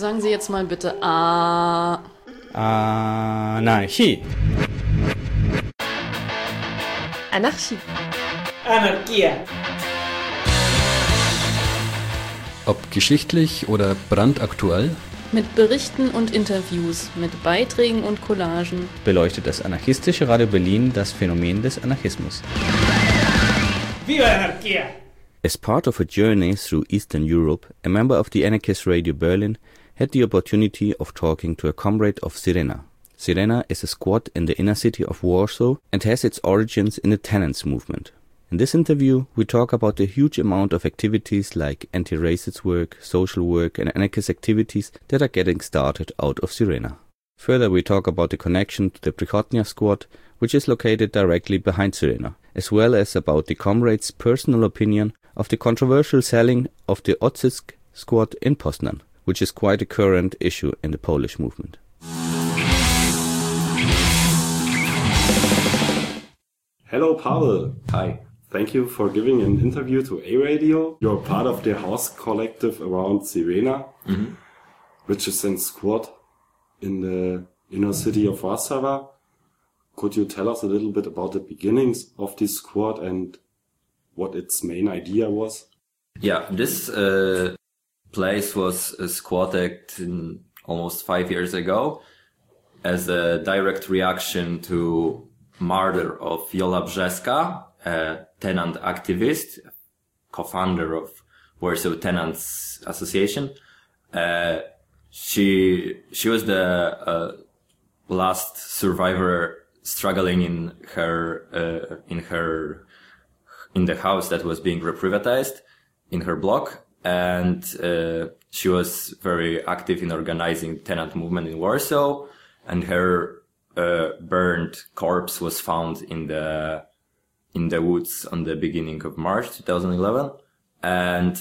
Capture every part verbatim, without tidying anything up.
Sagen Sie jetzt mal bitte A. Anarchie. Anarchie. Anarchia. Ob geschichtlich oder brandaktuell, Mit Berichten und Interviews, mit Beiträgen und Collagen beleuchtet das anarchistische Radio Berlin das Phänomen des Anarchismus. Viva Anarchia! As part of a journey through Eastern Europe, a member of the Anarchist Radio Berlin had the opportunity of talking to a comrade of Sirena. Sirena is a squad in the inner city of Warsaw and has its origins in the tenants movement. In this interview, we talk about the huge amount of activities like anti-racist work, social work and anarchist activities that are getting started out of Sirena. Further, we talk about the connection to the Prichodnia squad, which is located directly behind Sirena, as well as about the comrade's personal opinion of the controversial selling of the Odzysk squad in Poznan, which is quite a current issue in the Polish movement. Hello, Pavel. hi. Thank you for giving an interview to A-Radio. You're part of the house collective around Sirena, Mhm. which is in squad in the inner city of Warsaw. Could you tell us a little bit about the beginnings of this squad and what its main idea was? Yeah, this uh, place was uh, squatted in almost five years ago as a direct reaction to murder of Jola Brzeska, a tenant activist, co-founder of Warsaw Tenants Association. Uh, she she was the uh, last survivor struggling in her uh, in her in the house that was being reprivatized in her block, and uh, she was very active in organizing tenant movement in Warsaw, and her uh, burned corpse was found in the in the woods on the beginning of March twenty eleven, and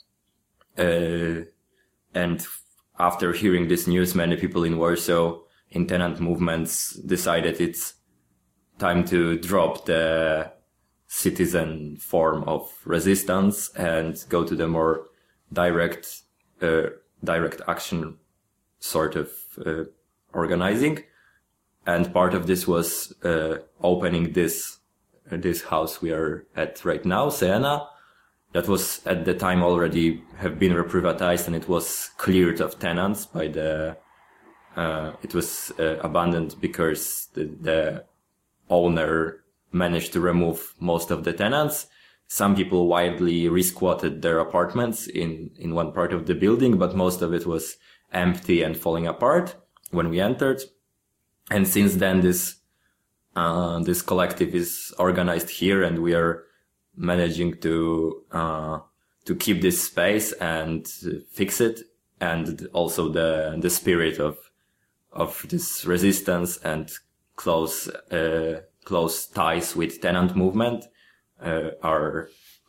uh, and after hearing this news, many people in Warsaw in tenant movements decided it's time to drop the citizen form of resistance and go to the more direct, uh, direct action sort of uh, organizing. And part of this was uh, opening this uh, this house we are at right now, Sirena, that was at the time already have been reprivatized, and it was cleared of tenants by the. Uh, it was uh, abandoned because the, the owner managed to remove most of the tenants. Some people widely resquatted their apartments in, in one part of the building, but most of it was empty and falling apart when we entered. And since then, this, uh, this collective is organized here, and we are managing to, uh, to keep this space and fix it. And also the, the spirit of, of this resistance and close, uh, close ties with tenant movement uh, are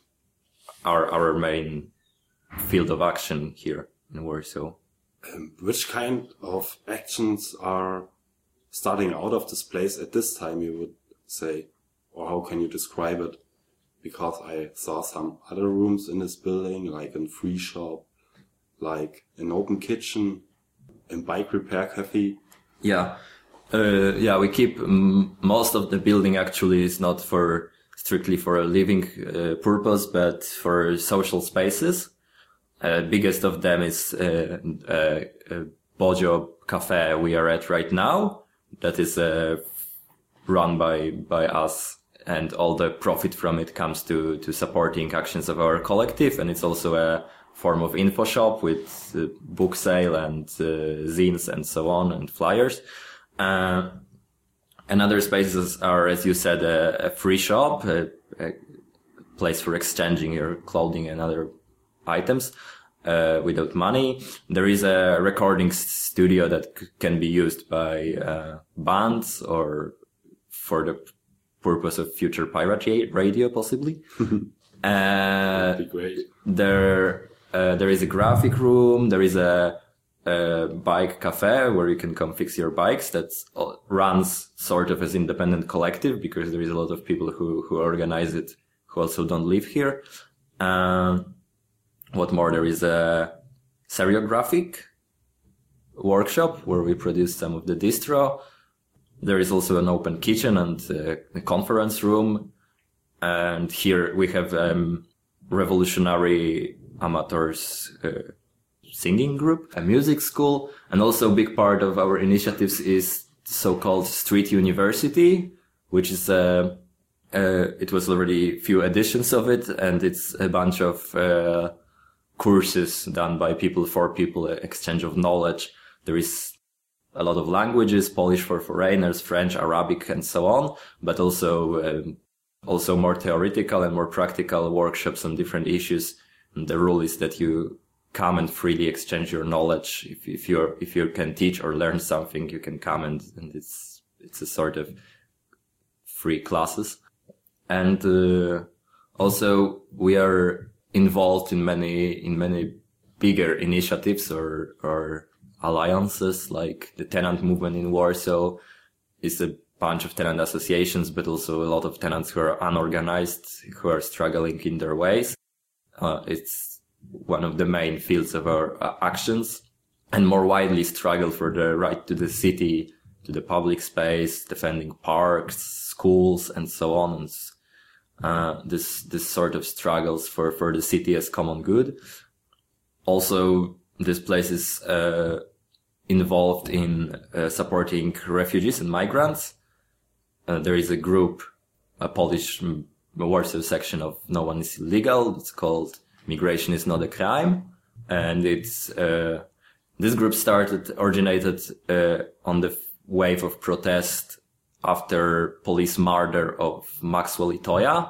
are our main field of action here in Warsaw. Um, which kind of actions are starting out of this place at this time, you would say? Or how can you describe it? Because I saw some other rooms in this building, like a free shop, like an open kitchen, a bike repair cafe. Yeah. Uh, yeah, we keep um, most of the building actually is not for strictly for a living uh, purpose, but for social spaces. Uh, biggest of them is uh, uh, uh, Bojo Cafe we are at right now. That is uh, run by by us, and all the profit from it comes to to supporting actions of our collective, and it's also a form of info shop with uh, book sale and uh, zines and so on, and flyers. Uh, and other spaces are, as you said, a, a free shop, a, a place for exchanging your clothing and other items, uh, without money. There is a recording studio that c- can be used by, uh, bands or for the purpose of future pirate radio, possibly. uh, That'd be great. there, uh, there is a graphic room. There is a, a bike cafe where you can come fix your bikes. That runs sort of as independent collective, because there is a lot of people who, who organize it who also don't live here. Um, what more? There is a seriographic workshop where we produce some of the distro. There is also an open kitchen and uh, a conference room. And here we have um, revolutionary amateurs uh, singing group, a music school. And also a big part of our initiatives is so-called Street University, which is a, uh, it was already a few editions of it. And it's a bunch of uh, courses done by people for people, exchange of knowledge. There is a lot of languages, Polish for foreigners, French, Arabic, and so on, but also um, also more theoretical and more practical workshops on different issues. And the rule is that you come and freely exchange your knowledge. If, if you're if you can teach or learn something, you can come and, and it's it's a sort of free classes. And uh, also we are involved in many in many bigger initiatives or or alliances, like the tenant movement in Warsaw is a bunch of tenant associations, but also a lot of tenants who are unorganized, who are struggling in their ways. Uh, it's one of the main fields of our uh, actions, and more widely struggle for the right to the city, to the public space, defending parks, schools, and so on. And, uh, this, this sort of struggles for, for the city as common good. Also, this place is, uh, involved in uh, supporting refugees and migrants. Uh, there is a group, a Polish um, Warsaw section of No One is Illegal. It's called Migration is Not a Crime. And it's, uh, this group started, originated, uh, on the wave of protest after police murder of Maxwell Itoya,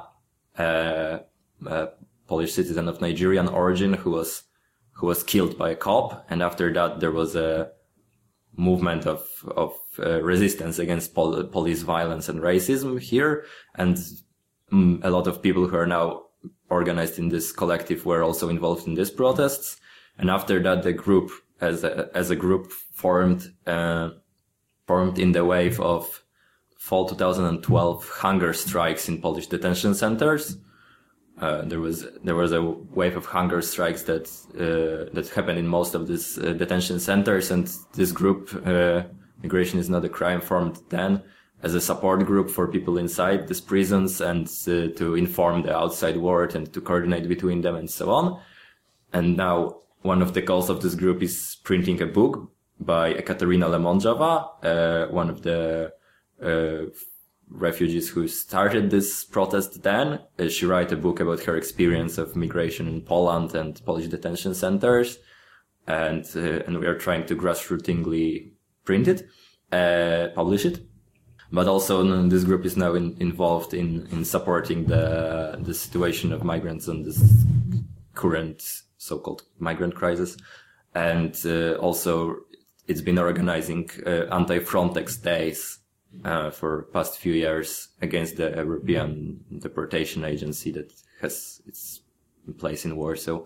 uh, a Polish citizen of Nigerian origin who was, who was killed by a cop. And after that, there was a movement of, of uh, resistance against pol- police violence and racism here. And um, a lot of people who are now organized in this collective were also involved in these protests. And after that, the group as a, as a group formed, uh, formed in the wave of fall two thousand twelve hunger strikes in Polish detention centers. Uh, there was, there was a wave of hunger strikes that, uh, that happened in most of these uh, detention centers. And this group, uh, Migration is Not a Crime, formed then as a support group for people inside these prisons and uh, to inform the outside world and to coordinate between them and so on. And now one of the goals of this group is printing a book by Ekaterina Lemondrzova, uh, one of the, uh, refugees who started this protest then. Uh, she wrote a book about her experience of migration in Poland and Polish detention centers. And, uh, and we are trying to grassrootingly print it, uh, publish it. But also this group is now in, involved in, in supporting the, the situation of migrants on this current so-called migrant crisis. And, uh, also it's been organizing, uh, anti-Frontex days Uh, for past few years against the European Deportation Agency that has its place in Warsaw.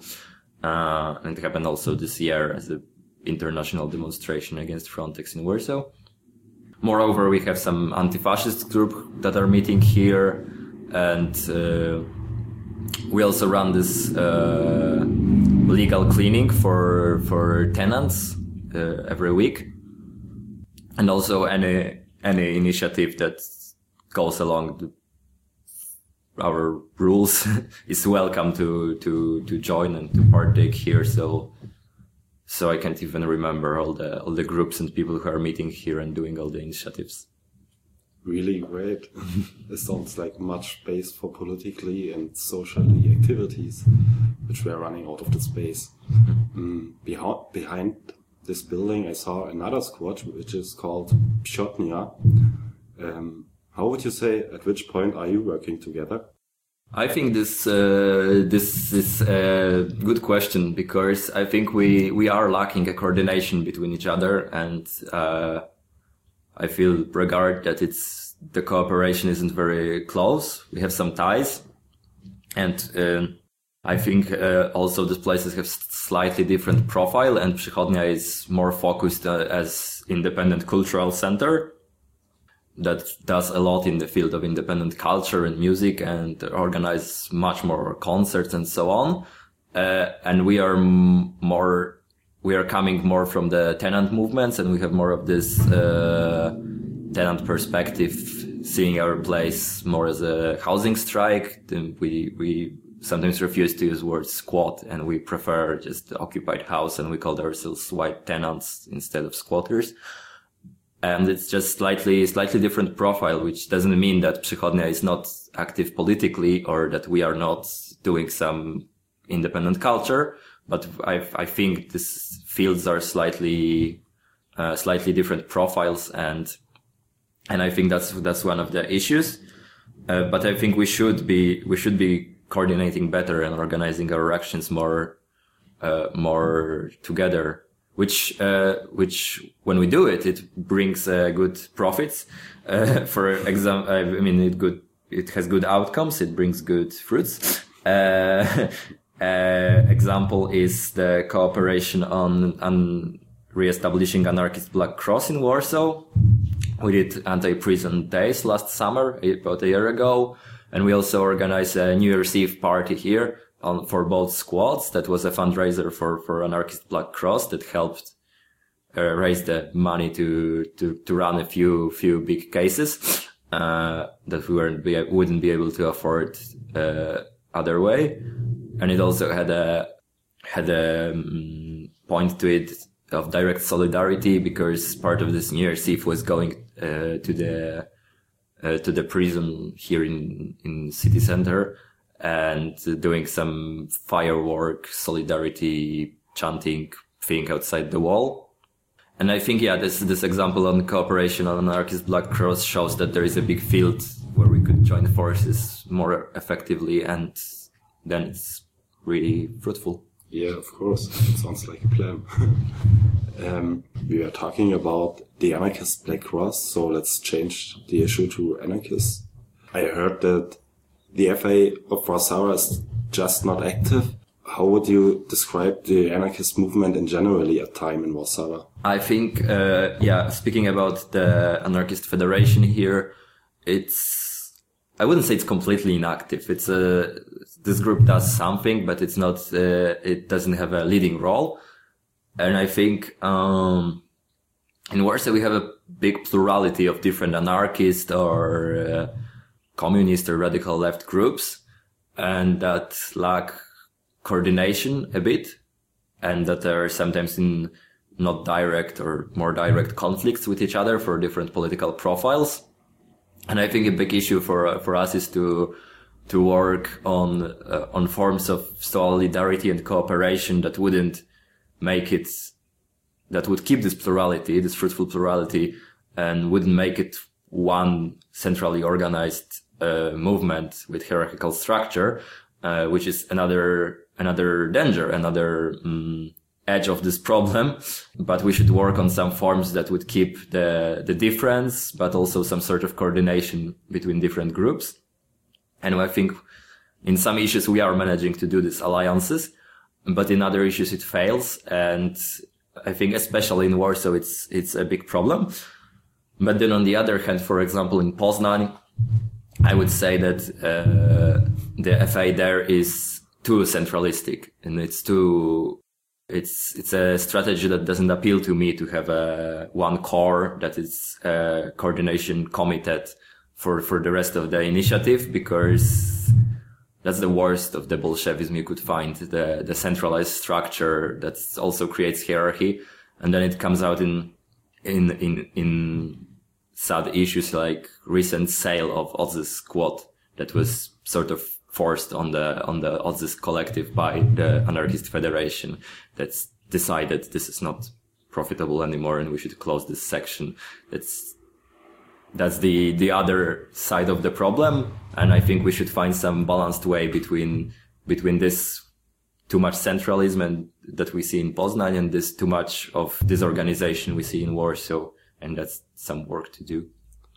Uh, and it happened also this year as an international demonstration against Frontex in Warsaw. Moreover, we have some anti-fascist group that are meeting here. And, uh, we also run this, uh, legal cleaning for, for tenants, uh, every week. And also any, Any initiative that goes along the, our rules is welcome to, to, to join and to partake here. So, so I can't even remember all the, all the groups and people who are meeting here and doing all the initiatives. Really great. It sounds like much space for politically and socially activities, which we are running out of the space. Mm, behind, behind this building, I saw another squad, which is called Pshotnia. Um, how would you say, at which point are you working together? I think this, uh, this is a good question, because I think we, we are lacking a coordination between each other, and, uh, I feel regard that it's, the cooperation isn't very close. We have some ties, and, uh, I think, uh, also these places have slightly different profile, and Przychodnia is more focused uh, as independent cultural center that does a lot in the field of independent culture and music and organize much more concerts and so on. Uh, and we are m- more, we are coming more from the tenant movements, and we have more of this uh, tenant perspective, seeing our place more as a housing strike. Then we we sometimes refuse to use the word squat, and we prefer just the occupied house, and we call ourselves white tenants instead of squatters. And it's just slightly, slightly different profile, which doesn't mean that Przychodnia is not active politically or that we are not doing some independent culture. But I, I think these fields are slightly, uh, slightly different profiles. And, and I think that's, that's one of the issues. Uh, but I think we should be, we should be coordinating better and organizing our actions more, uh, more together. Which, uh, which when we do it, it brings uh, good profits. Uh, for example, I mean, it good, it has good outcomes. It brings good fruits. Uh, uh, example is the cooperation on, on re-establishing Anarchist Black Cross in Warsaw. We did anti-prison days last summer, about a year ago. And we also organized a New Year's Eve party here. On, for both squads. That was a fundraiser for, for Anarchist Black Cross that helped uh, raise the money to, to, to run a few, few big cases, uh, that we weren't be, wouldn't be able to afford, uh, other way. And it also had a, had a um, point to it of direct solidarity, because part of this New Year's Eve was going, uh, to the, uh, to the prison here in, in city center, and doing some firework, solidarity, chanting thing outside the wall. And I think, yeah, this, this example on cooperation on Anarchist Black Cross shows that there is a big field where we could join forces more effectively, and then it's really fruitful. Yeah, of course. It sounds like a plan. um, we are talking about the Anarchist Black Cross, so let's change the issue to anarchists. I heard that the F A of Warsaw is just not active. How would you describe the anarchist movement in generally at time in Warsaw? I think, uh, yeah, speaking about the Anarchist Federation here, it's, I wouldn't say it's completely inactive. It's a, this group does something, but it's not, uh, it doesn't have a leading role. And I think, um, in Warsaw we have a big plurality of different anarchist or, uh, communist or radical left groups, and that lack coordination a bit, and that are sometimes in not direct or more direct conflicts with each other for different political profiles. And I think a big issue for uh, for us is to to work on uh, on forms of solidarity and cooperation that wouldn't make it, that would keep this plurality, this fruitful plurality, and wouldn't make it one centrally organized uh, movement with hierarchical structure, uh, which is another, another danger, another um, edge of this problem. But we should work on some forms that would keep the, the difference, but also some sort of coordination between different groups. And I think in some issues we are managing to do these alliances, but in other issues it fails. And I think especially in Warsaw it's, it's a big problem. But then on the other hand, for example, in Poznań, I would say that uh, the F A there is too centralistic, and it's too, it's, it's a strategy that doesn't appeal to me, to have a one core that is a coordination committee for, for the rest of the initiative, because that's the worst of the Bolshevism you could find, the, the centralized structure that also creates hierarchy. And then it comes out in, in, in, in, sad issues like recent sale of Odzys squad that was sort of forced on the on the Odzys collective by the Anarchist Federation, that's decided this is not profitable anymore and we should close this section. That's that's the the other side of the problem, and I think we should find some balanced way between between this too much centralism and that we see in Poznań and this too much of disorganization we see in Warsaw. And that's some work to do.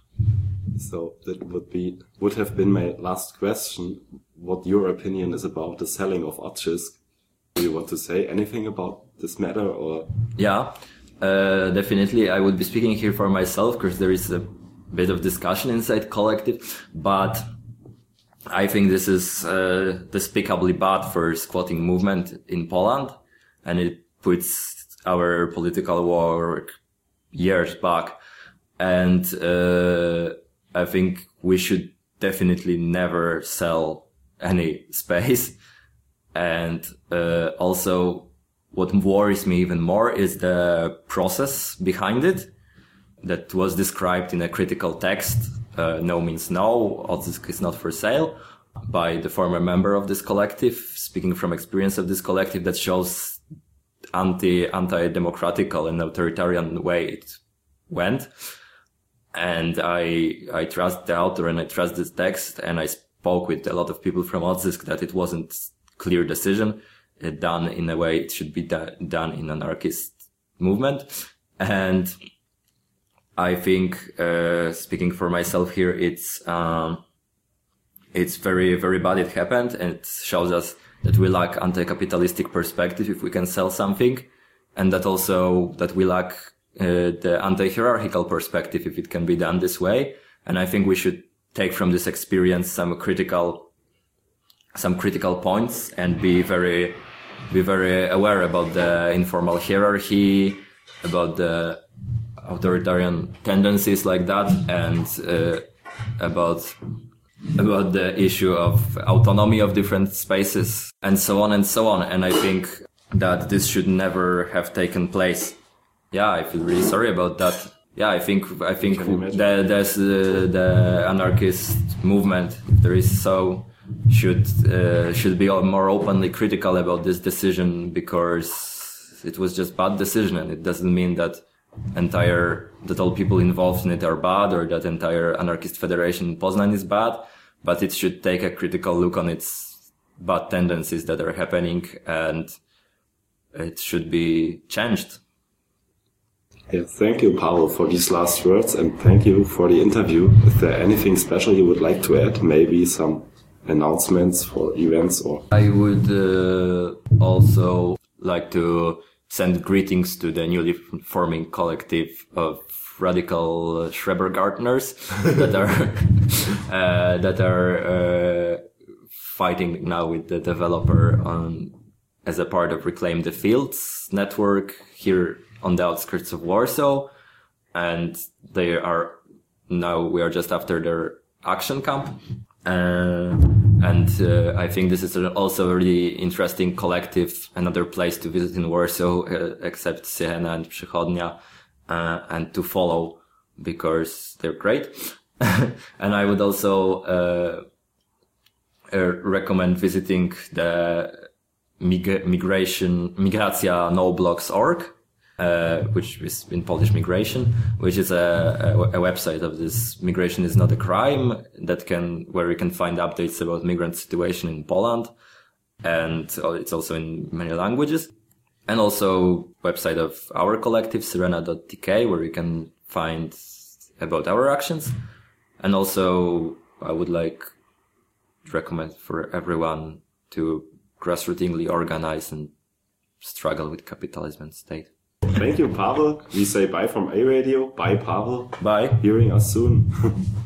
So that would be, would have been my last question. What your opinion is about the selling of Odzys? Do you want to say anything about this matter, or? Yeah, uh, definitely. I would be speaking here for myself because there is a bit of discussion inside collective, but I think this is uh, despicably bad for squatting movement in Poland, and it puts our political work years back. And uh, I think we should definitely never sell any space. And uh, also what worries me even more is the process behind it that was described in a critical text. Uh, no means no, Odzysk is not for sale, by the former member of this collective, speaking from experience of this collective, that shows anti, anti-democratical and authoritarian way it went. And I, I trust the author and I trust this text, and I spoke with a lot of people from Odzysk that it wasn't clear decision uh, done in a way it should be da- done in anarchist movement. And I think, uh, speaking for myself here, it's, um, it's very, very bad it happened, and it shows us that we lack anti-capitalistic perspective if we can sell something, and that also, that we lack uh, the anti-hierarchical perspective if it can be done this way. And I think we should take from this experience some critical, some critical points and be very, be very aware about the informal hierarchy, about the authoritarian tendencies like that, and uh, about about the issue of autonomy of different spaces, and so on and so on. And I think that this should never have taken place. Yeah, I feel really sorry about that. Yeah, I think I think the, there's uh, the anarchist movement, if there is so, should uh, should be more openly critical about this decision, because it was just bad decision, and it doesn't mean that entire that all people involved in it are bad, or that entire anarchist federation in Poznan is bad, but it should take a critical look on its bad tendencies that are happening, and it should be changed. Yeah, thank you, Pavel, for these last words, and thank you for the interview. Is there anything special you would like to add? Maybe some announcements for events, or I would uh, also like to send greetings to the newly forming collective of radical Schrebergartners that are uh, that are uh, fighting now with the developer on as a part of Reclaim the Fields network here on the outskirts of Warsaw, and they are now we are just after their action camp. Uh, and uh, I think this is also a really interesting collective, another place to visit in Warsaw, uh, except Syrena and Przychodnia, uh, and to follow, because they're great. And I would also uh, uh, recommend visiting the mig- migration Migracja No Blogs dot org. Uh, which is in Polish migration, which is a, a, a website of this Migration is Not a Crime, that can, where you can find updates about migrant situation in Poland. And it's also in many languages. And also website of our collective, Syrena dot t k, where you can find about our actions. And also I would like to recommend for everyone to grassrootingly organize and struggle with capitalism and state. Thank you, Pavel. We say bye from A Radio. Bye, Pavel. Bye. Hearing us soon.